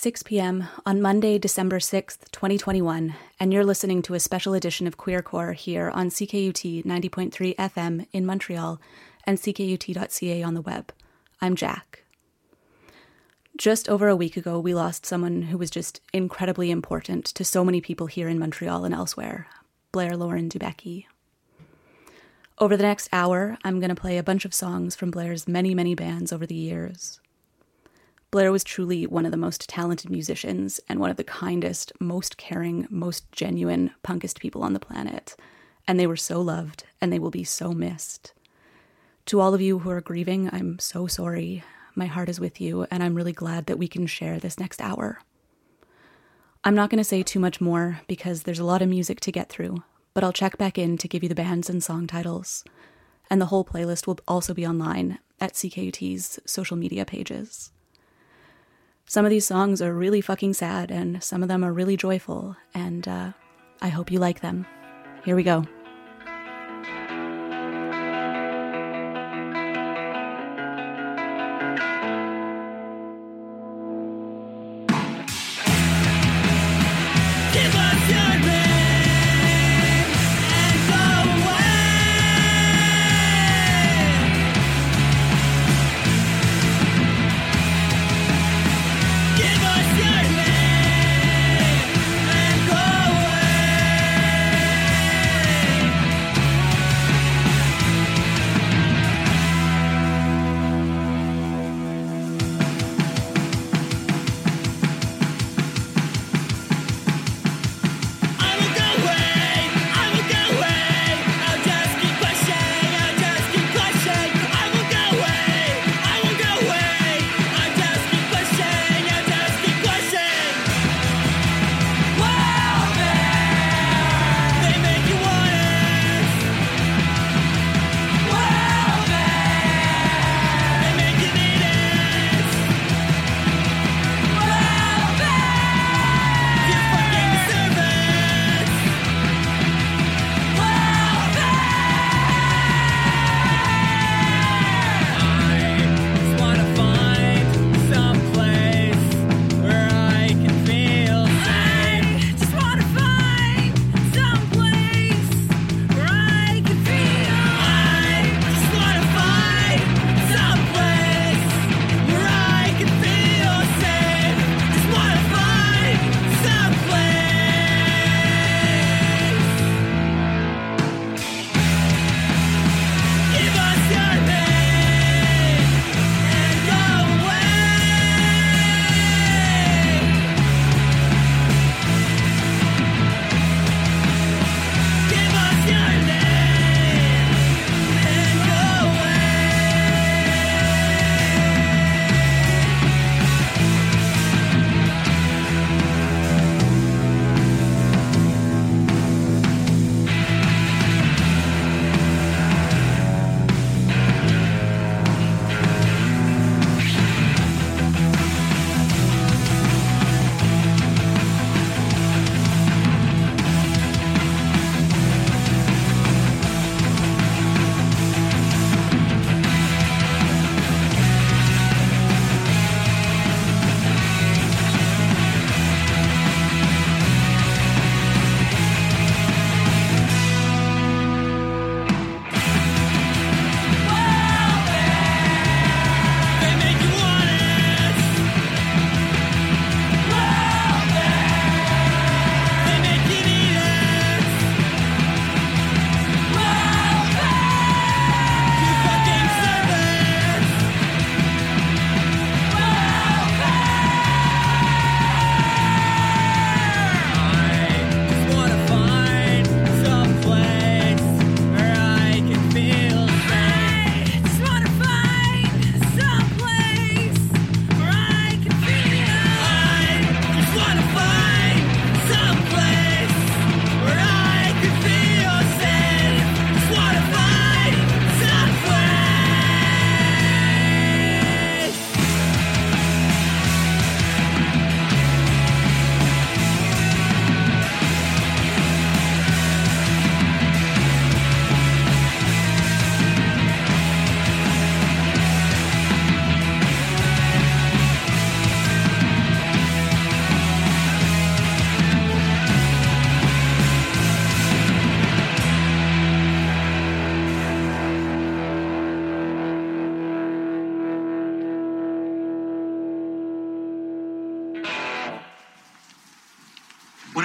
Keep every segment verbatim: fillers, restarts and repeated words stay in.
six p.m. on Monday, December sixth, twenty twenty-one, and you're listening to a special edition of Queercore here on C K U T ninety point three F M in Montreal and C K U T dot C A on the web. I'm Jack. Just over a week ago, we lost someone who was just incredibly important to so many people here in Montreal and elsewhere, Blair Lauren Dubecki. Over the next hour, I'm going to play a bunch of songs from Blair's many, many bands over the years. Blair was truly one of the most talented musicians and one of the kindest, most caring, most genuine, punkest people on the planet. And they were so loved, and they will be so missed. To all of you who are grieving, I'm so sorry. My heart is with you, and I'm really glad that we can share this next hour. I'm not going to say too much more because there's a lot of music to get through, but I'll check back in to give you the bands and song titles. And the whole playlist will also be online at C K U T's social media pages. Some of these songs are really fucking sad, and some of them are really joyful, and uh, I hope you like them. Here we go. Give us your name and go away.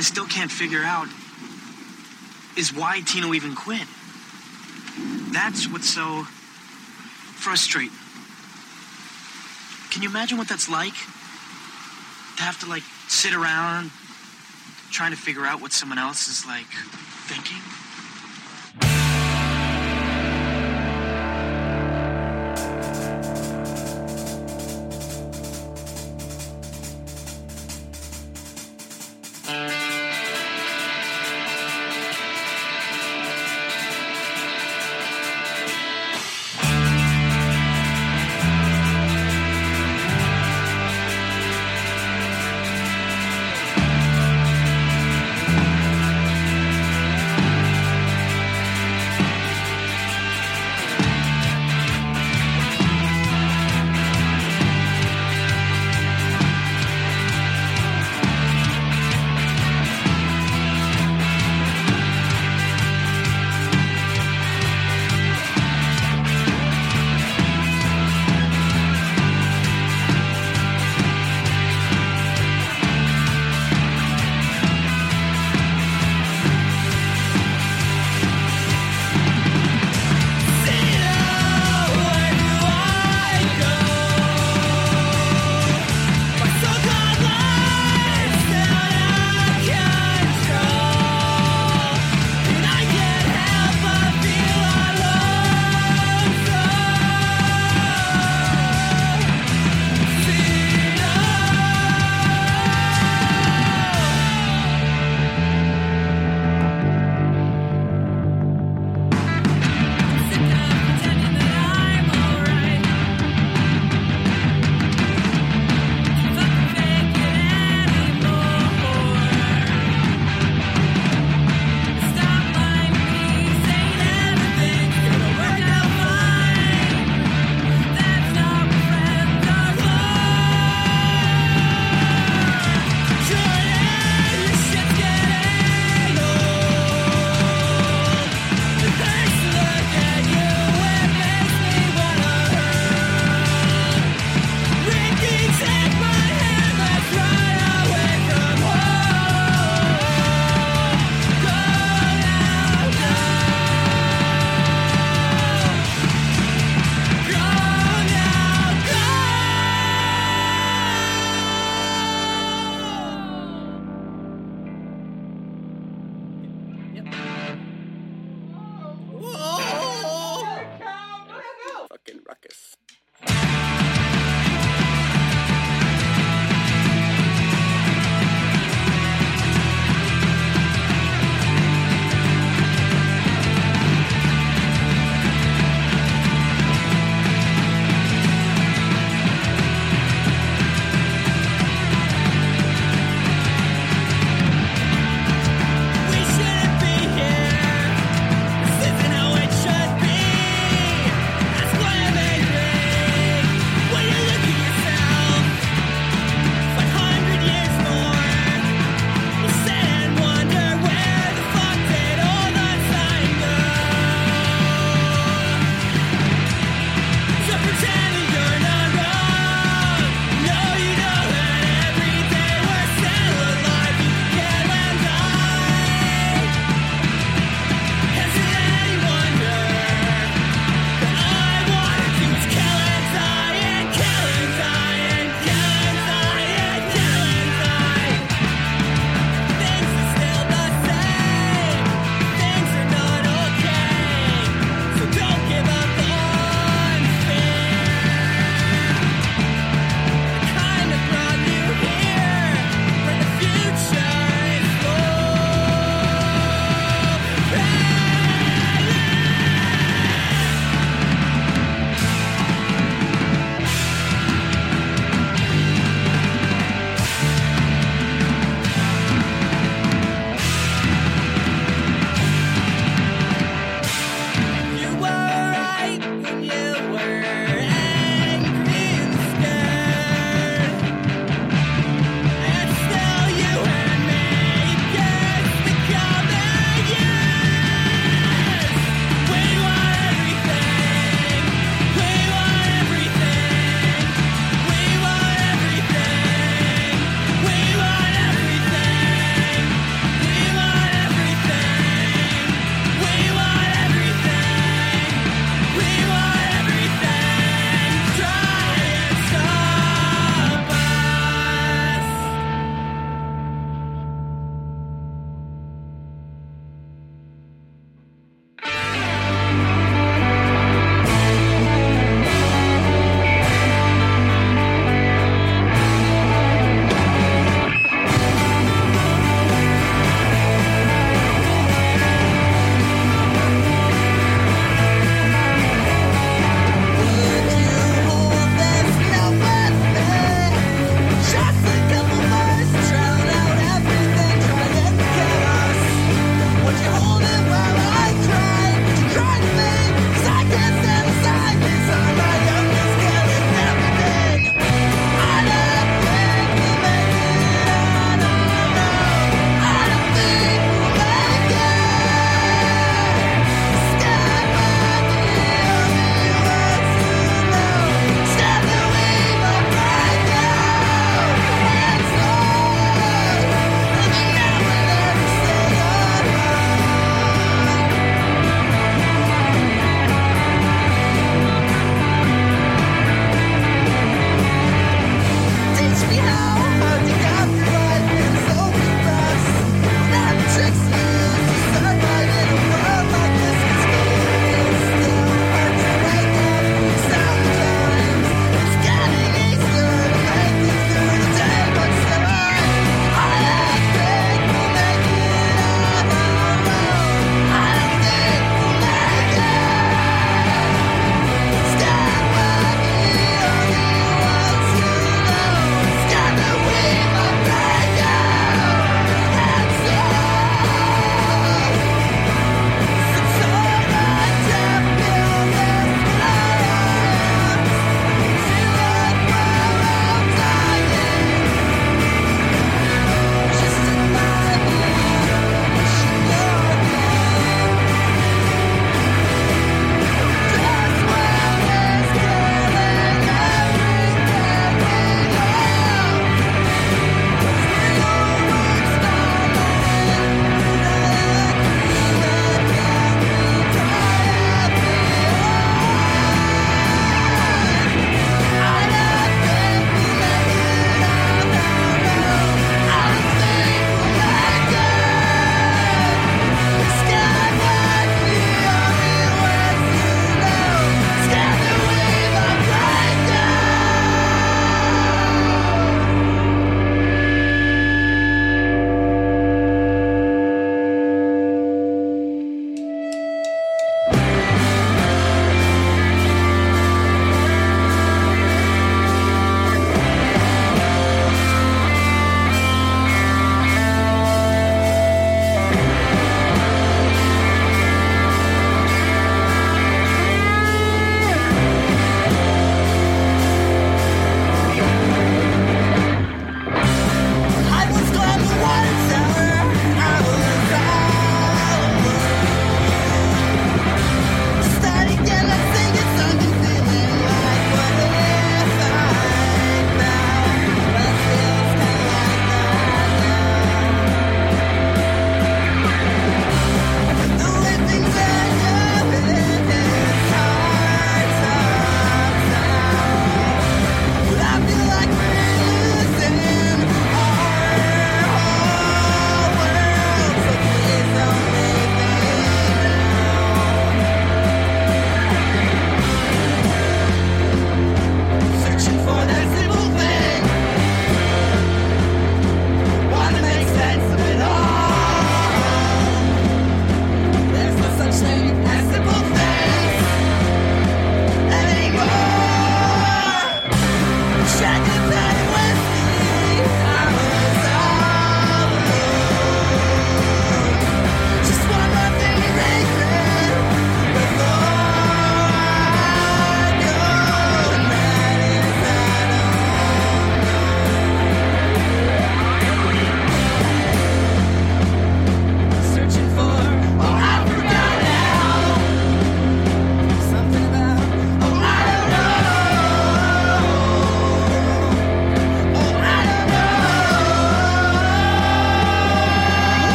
I still can't figure out is why Tino even quit. That's what's so frustrating. Can you imagine what that's like? To have to, like, sit around trying to figure out what someone else is, like, thinking?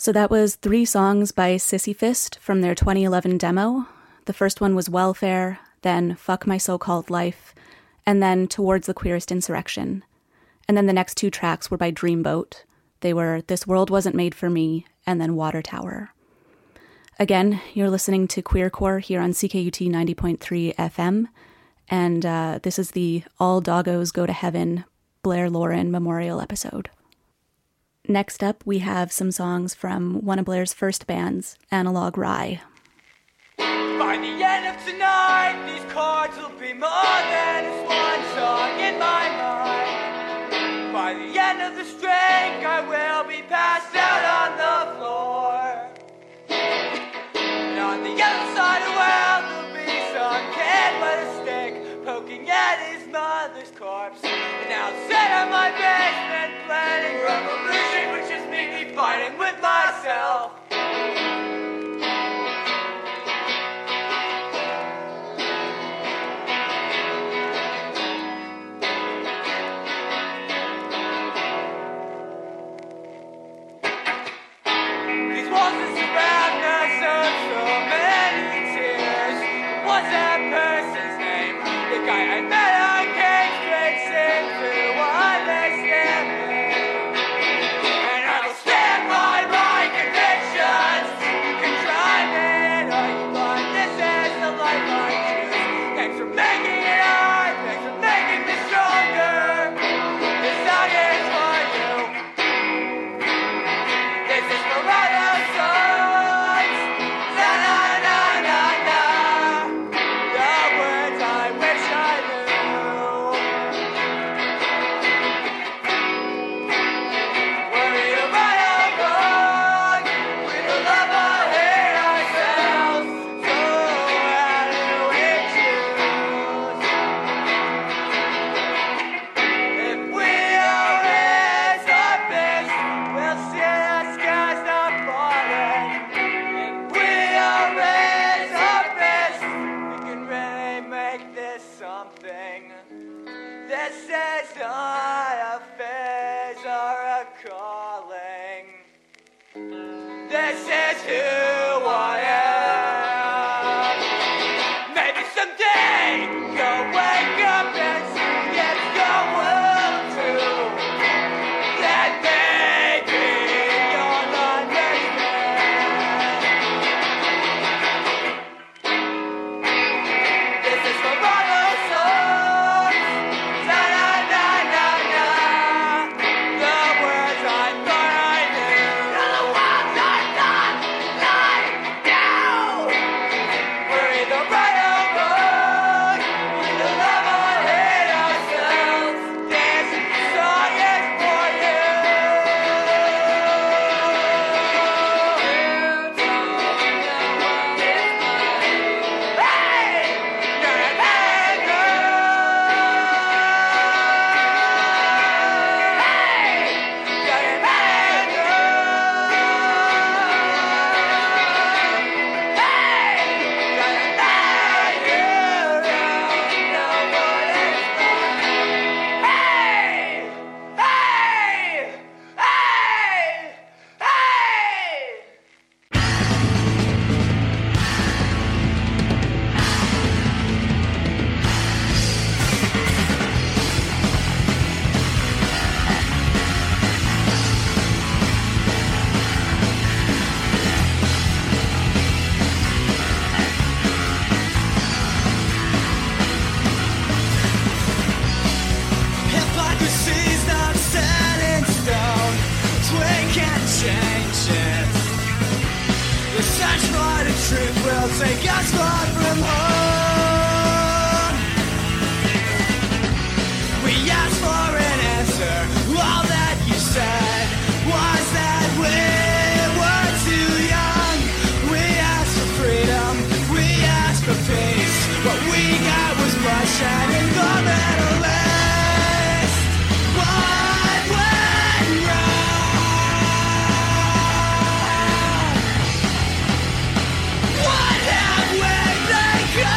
So that was three songs by Sissy Fist from their twenty eleven demo. The first one was Welfare, then Fuck My So-Called Life, and then Towards the Queerest Insurrection. And then the next two tracks were by Dreamboat. They were This World Wasn't Made for Me, and then Water Tower. Again, you're listening to Queercore here on C K U T ninety point three F M, and uh, this is the All Doggos Go to Heaven Blair Lauren Memorial episode. Next up, we have some songs from one of Blair's first bands, Analog Rye. By the end of tonight, these chords will be more than just one song in my mind. By the end of the string, I will be passed out on the floor. And on the other side of the world, there'll be some kid with a stick poking at his mother's corpse. And I'll sit in my basement planning revolution, which is me fighting with myself. These walls that surround us are so many tears. What's that person's name? The guy I met on Cage Street seemed to understand me. And I will stand by my convictions. You can try it or you want. This is the life I choose. Thanks for making it hard. Thanks for making me stronger. This song is for you. This is for all those songs. Na na na na na. The words I wish I knew. Worry about our wrong. We will love or hate ourselves. So how do we choose? If we all raise our fists, we'll see the skies not falling. If we all raise our fists, we can really make this something. This is not a phase or a calling. This is who I am. Maybe someday you'll wake up and see it's your world too. Then maybe you'll understand. This is for all those songs. Na na na na na. The words I thought I knew. The ones I thought I knew. We're either right or wrong. We will love or hate ourselves. This song is for you. You don't know what it's like. Hey! You're an anger. Hey! You're an anger. Hey! You're an anger. You don't know what it's like. Hey! Hey! Hey! Hey! Hypocrisy's not set in stone, so we can't change it. The search for the truth will take us far from home. We asked for an answer, all that you said was that we were too young. We asked for freedom, we asked for peace. What we got was bloodshed and the Middle East. What went wrong? What have we become?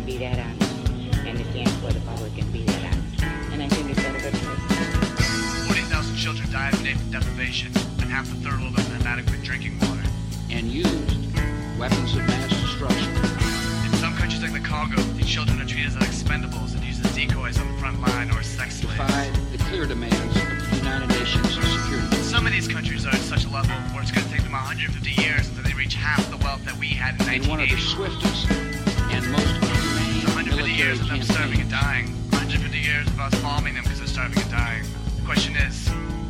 be that honest, and it stands for the public and be that honest. And I think it's a good place. forty thousand children die of native deprivation, and half a third of them have adequate drinking water. And used weapons of mass destruction. In some countries like the Congo, these children are treated as expendables and used as decoys on the front line or as sex slaves. Defied the clear demands of the United Nations Security. Some of these countries are at such a level where it's going to take them one hundred fifty years until they reach half the wealth that we had in And one of the nineteen eighty. swiftest and most humane one hundred fifty years of them starving and campaigns. dying. one hundred fifty years of us bombing them because they're starving and dying. The question is,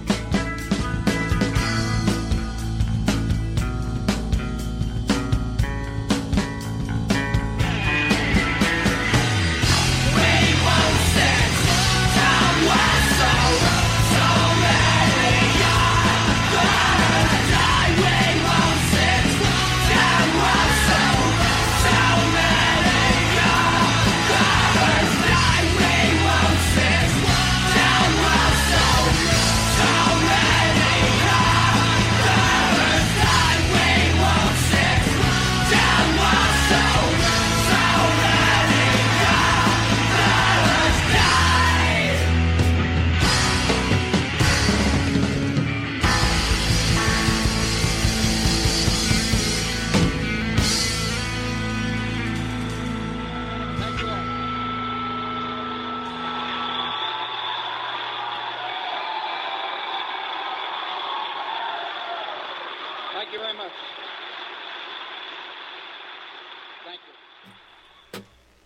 Thank you very much. Thank you.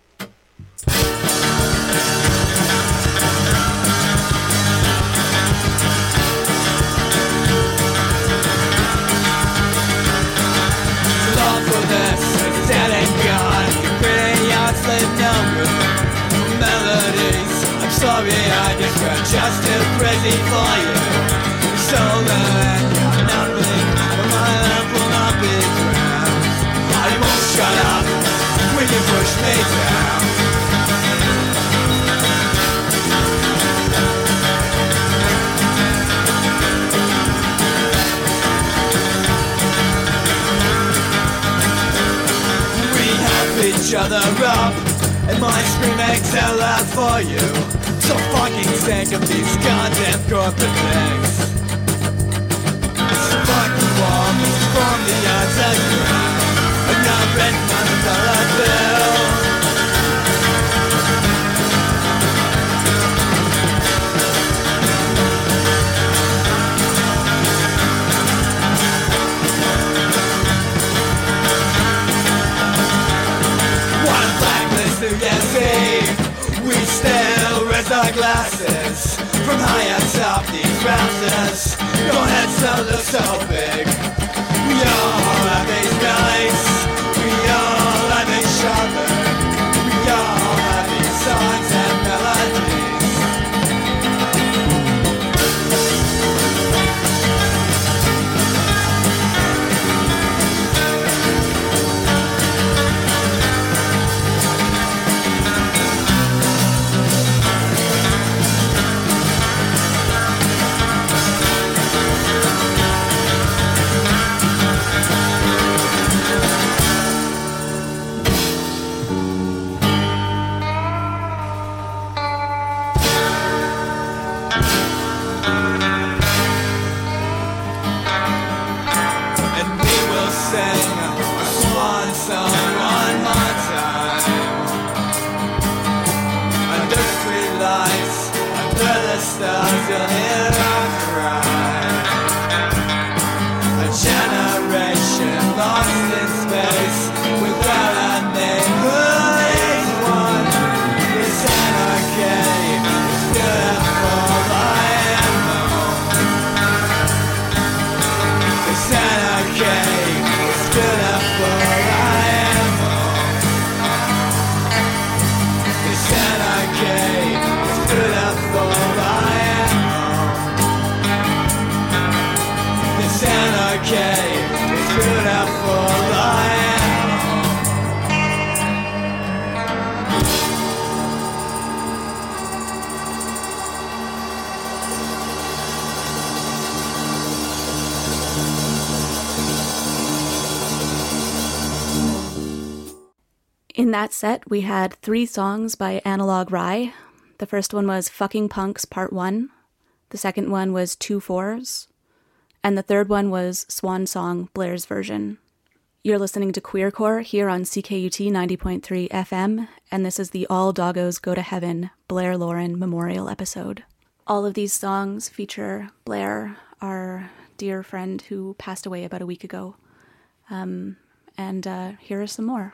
Lawfulness is dead and gone. Pretty outslave number melodies. I'm sorry, I just got just too crazy for you. So that I'm nothing, but my love will not be drowned. I won't shut up when you push me down. We help each other up, and my scream makes out loud for you. So fucking sick of these goddamn corporate things. Fuck you all from the outside ground. I'm not written on a dollar bill. One blacklist to get saved. We still raise our glasses from high atop these rafters. Your heads don't look so big. We all have these nights. We all have these sharper. We all have these songs and melodies. Opening that set, we had three songs by Analog Rye. The first one was Fucking Punks Part one. The second one was Two Fours. And the third one was Swan Song, Blair's version. You're listening to Queercore here on C K U T ninety point three F M, and this is the All Doggos Go to Heaven Blair Lauren Memorial episode. All of these songs feature Blair, our dear friend who passed away about a week ago. Um, and uh, here are some more.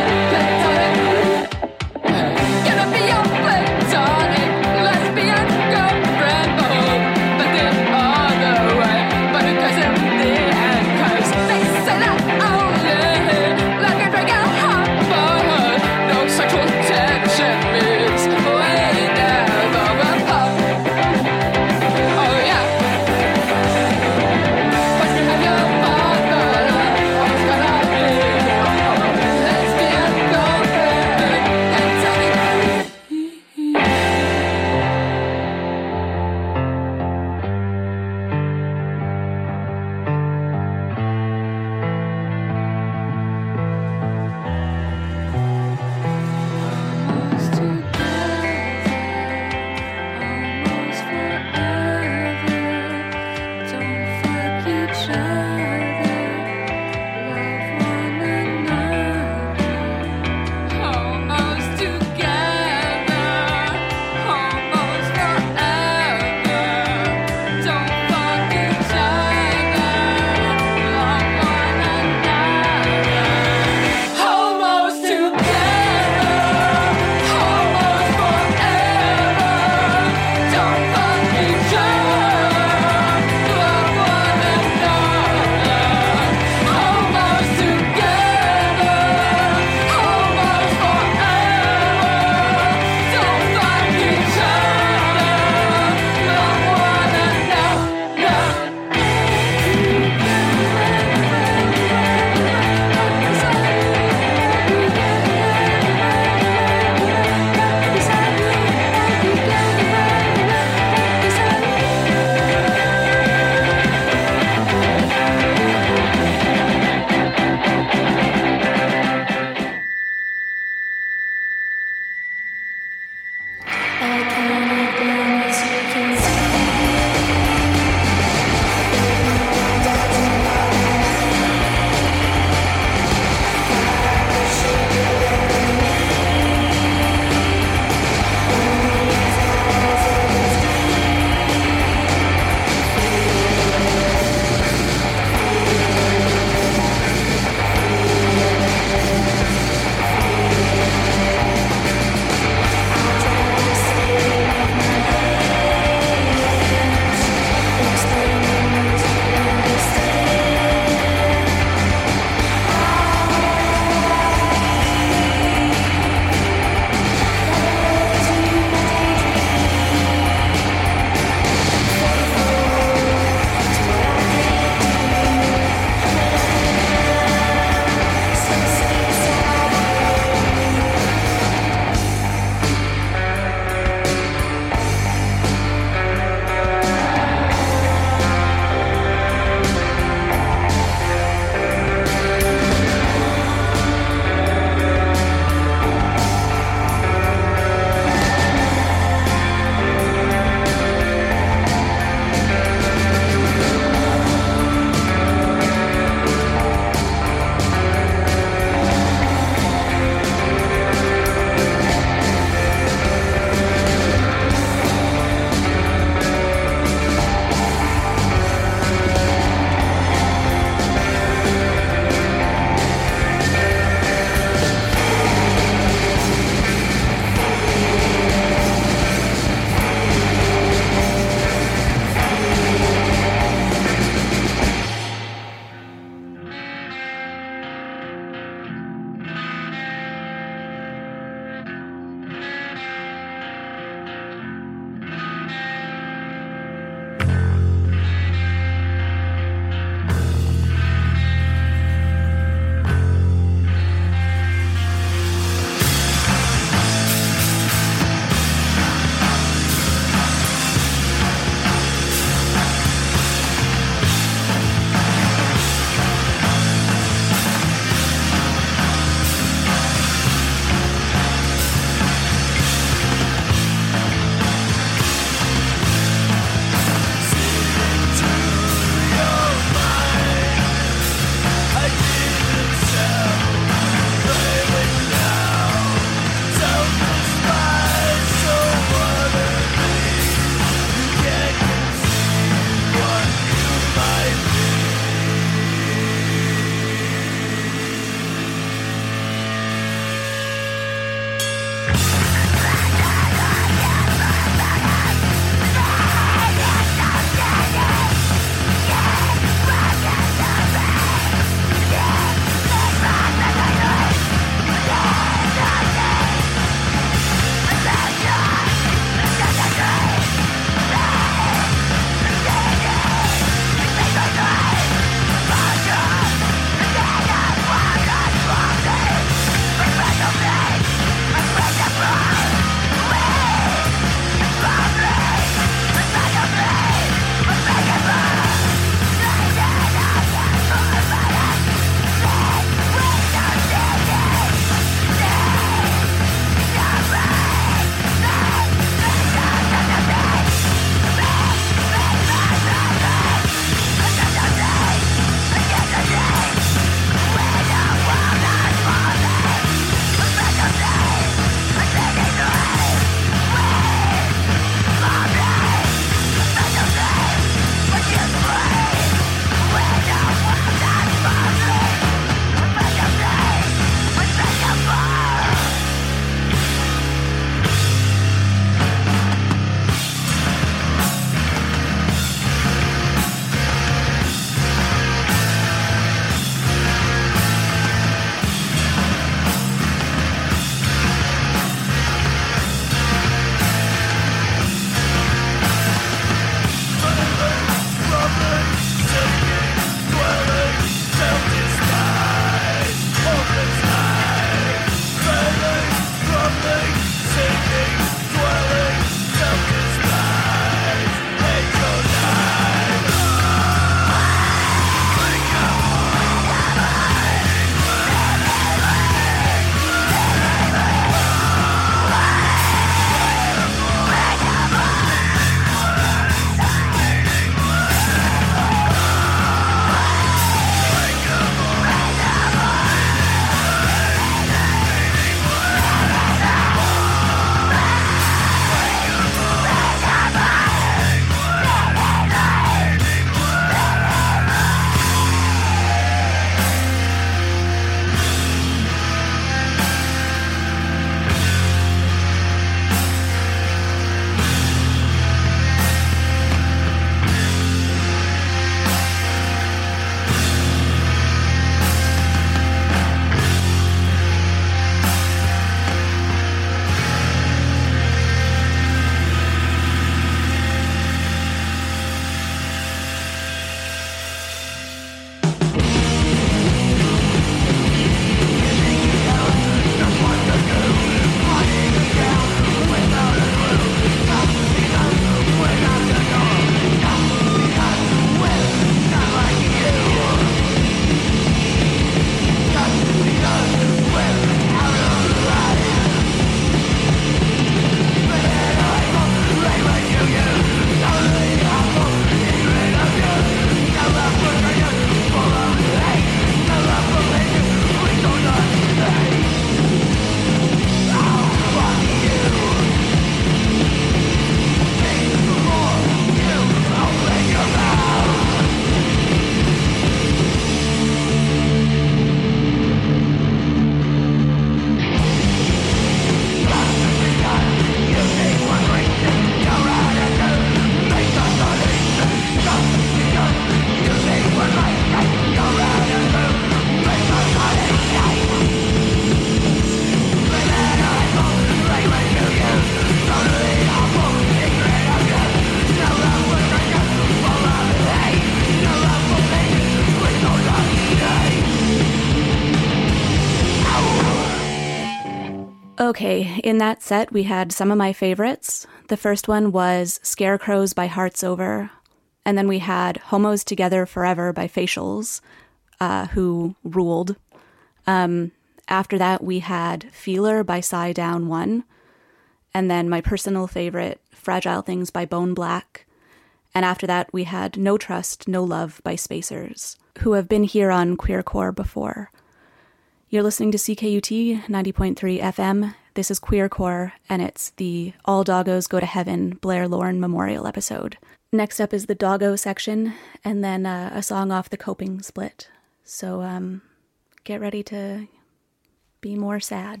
Okay, in that set, we had some of my favorites. The first one was Scarecrows by Hearts Over. And then we had Homos Together Forever by Facials, uh, who ruled. Um, after that, we had Feeler by Psy Down One. And then my personal favorite, Fragile Things by Bone Black. And after that, we had No Trust, No Love by Spacers, who have been here on Queercore before. You're listening to C K U T ninety point three F M. This is Queercore, and it's the All Doggos Go to Heaven Blair Lorne Memorial episode. Next up is the Doggo section, and then uh, a song off the Coping split. So um, get ready to be more sad.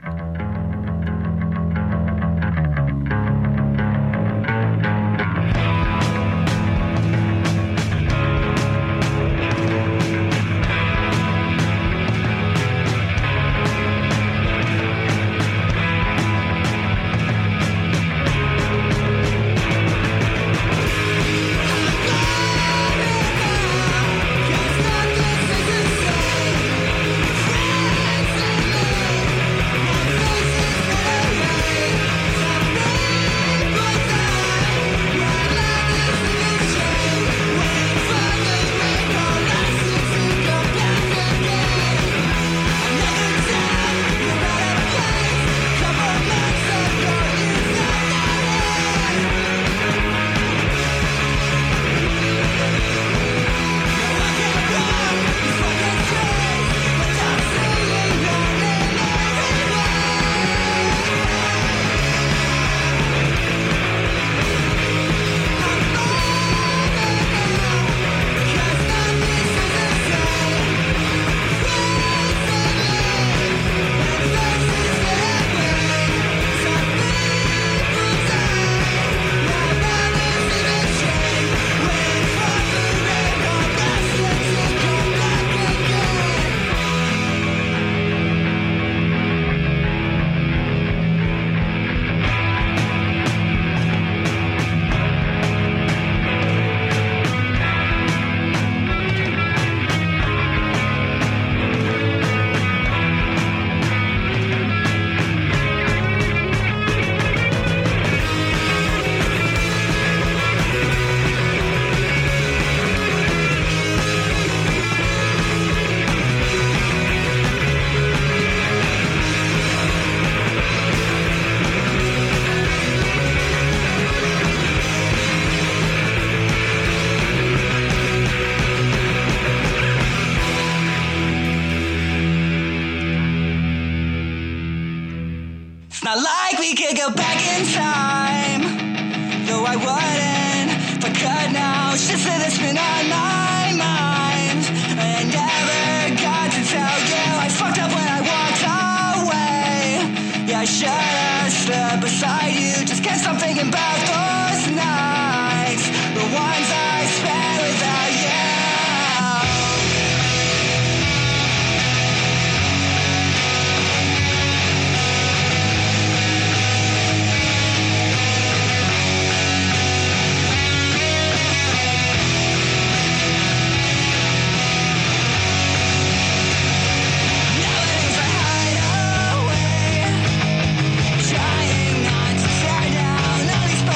Not like we could go back in time, though I wouldn't if I could now. Shit that's been on my mind. I never got to tell you I fucked up when I walked away. Yeah, I should have stood beside you. Just can't stop thinking about those nights, the ones I spent without you. Trying not to tear down all these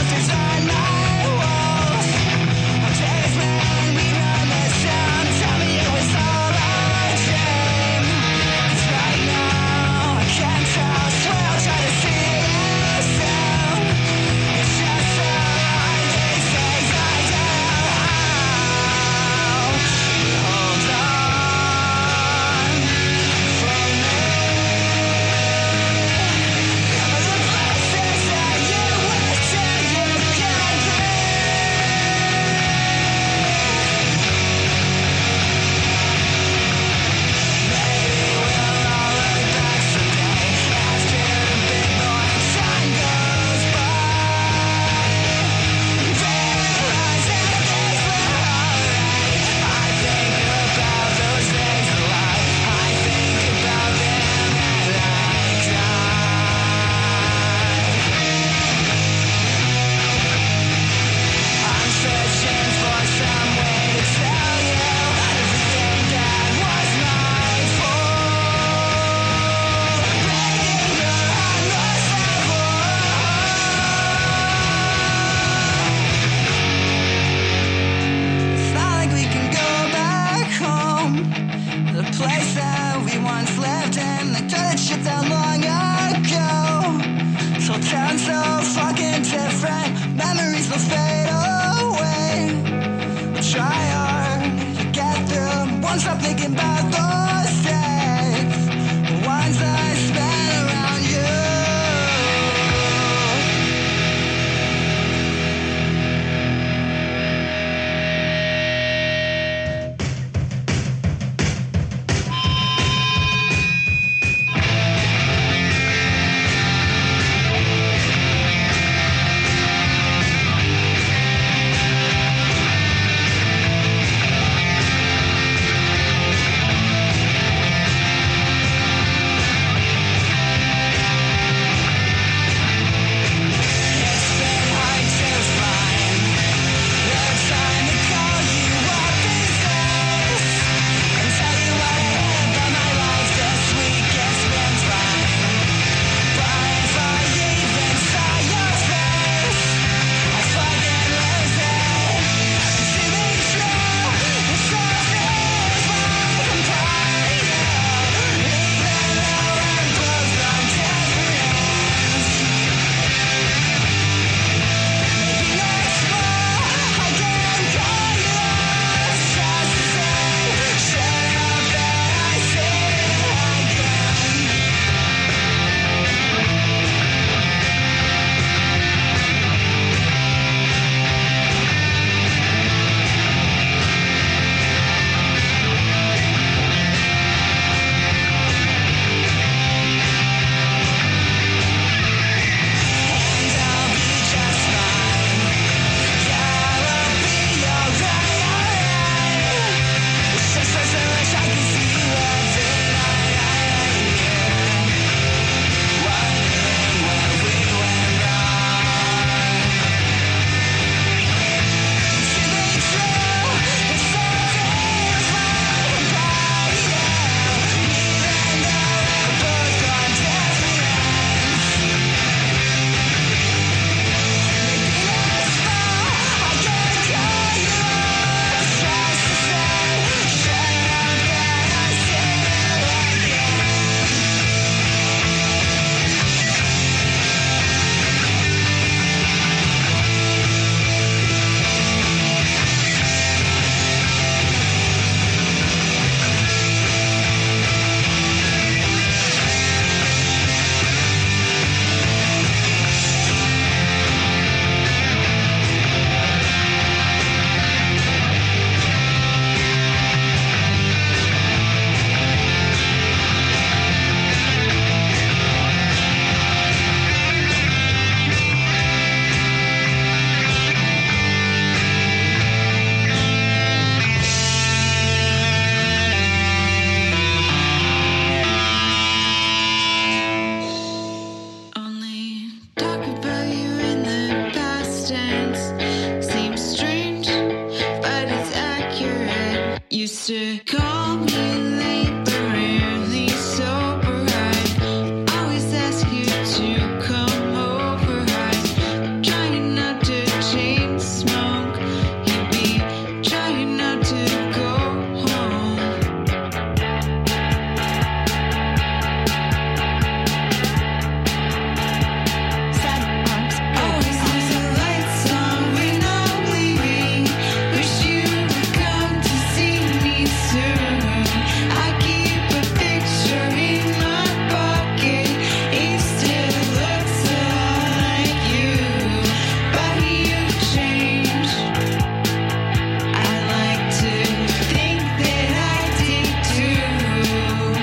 to call me late, but rarely sober. I always ask you to come over. I'm trying not to chain smoke. You'd be trying not to go home. Always leave the lights on when I'm leaving. Wish you would come to see me soon. I keep a picture in my pocket. It still looks a lot like you, but you've changed. I like to think that I did too.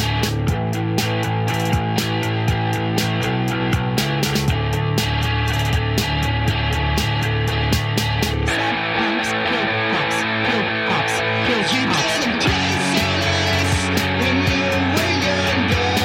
You didn't play so nice when you were younger.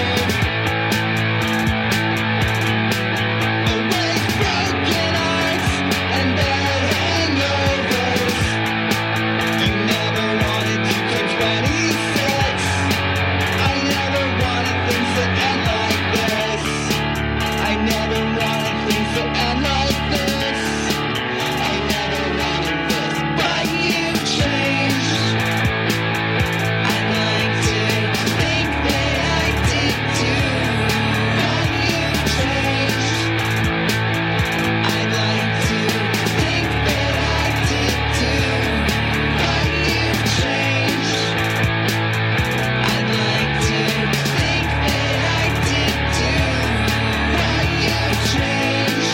Always broken hearts and bad hangovers. You never wanted to turn twenty-six. I never wanted things that end like this. I never wanted things that end like this. I never wanted this, but you've changed. I'd like to think that I did too, but you've changed. I'd like to think that I did too, but you've changed. I'd like to think that I did too, but you've changed.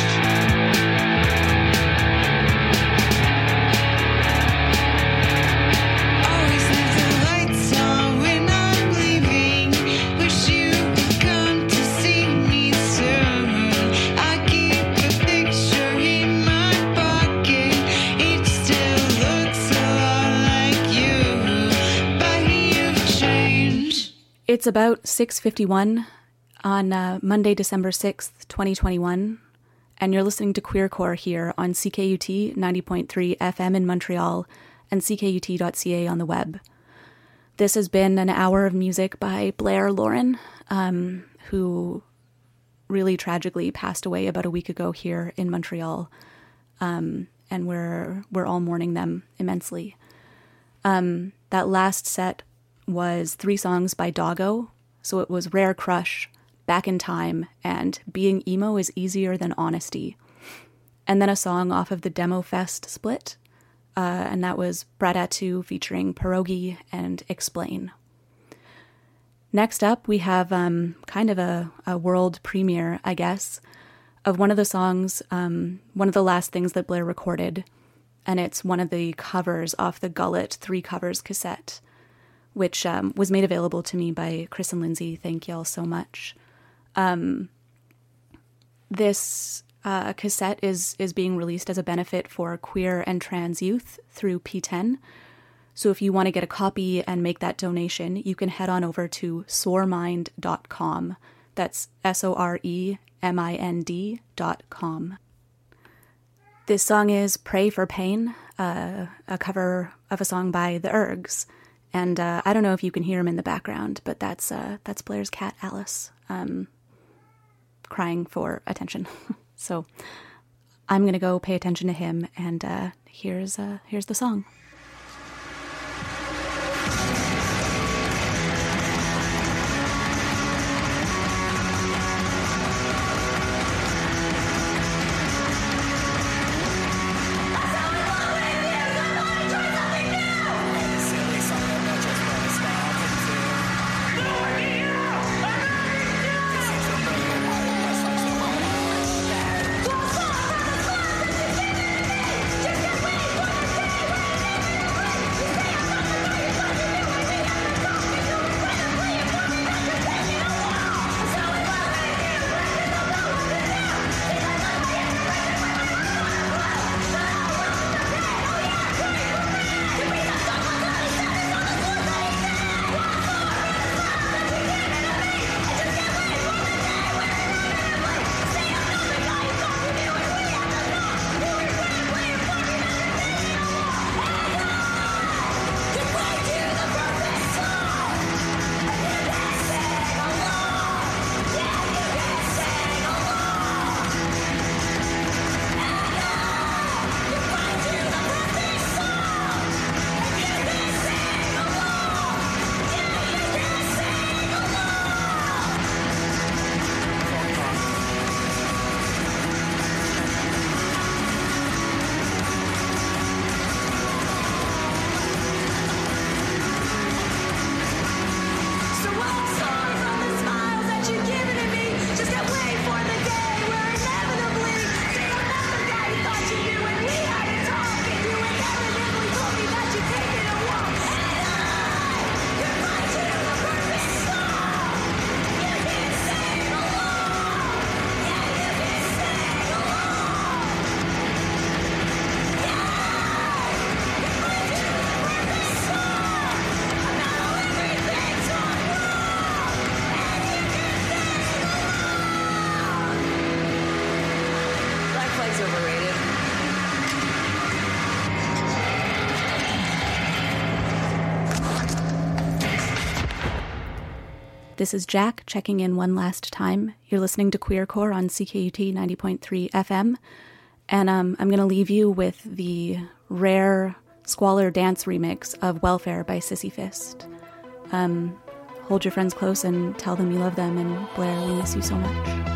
Always leave the lights on when I'm leaving. Wish you would come to see me soon. I keep a picture in my pocket. It still looks a lot like you, but you've changed. It's about six fifty-one on uh, Monday, December sixth, twenty twenty-one, and you're listening to Queercore here on C K U T ninety point three F M in Montreal and C K U T dot C A on the web. This has been an hour of music by Blair Lauren, um, who really tragically passed away about a week ago here in Montreal, um, and we're we're all mourning them immensely. Um, that last set was three songs by Doggo, so it was Rare Crush, Back in Time, and Being Emo is Easier Than Honesty. And then a song off of the Demo Fest split, uh, and that was Bradatu featuring Pierogi and Explain. Next up, we have um, kind of a, a world premiere, I guess, of one of the songs, um, one of the last things that Blair recorded, and it's one of the covers off the Gullet Three Covers cassette, which um, was made available to me by Chris and Lindsay. Thank y'all so much. Um, this uh, cassette is is being released as a benefit for queer and trans youth through P ten. So if you want to get a copy and make that donation, you can head on over to soremind dot com. That's S O R E M I N D dot com. This song is Pray for Pain, uh, a cover of a song by The Ergs. And uh, I don't know if you can hear him in the background, but that's uh, that's Blair's cat, Alice, um, crying for attention. So I'm going to go pay attention to him, and uh, here's uh, here's the song. Just This is Jack checking in one last time. You're listening to Queercore on C K U T ninety point three F M. And um, I'm going to leave you with the rare Squalor dance remix of Welfare by Sissy Fist. Um, hold your friends close and tell them you love them. And Blair, we miss you so much.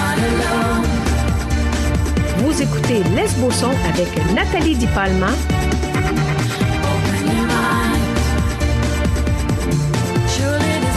Vous écoutez Les Beaux Sons avec Nathalie Di Palma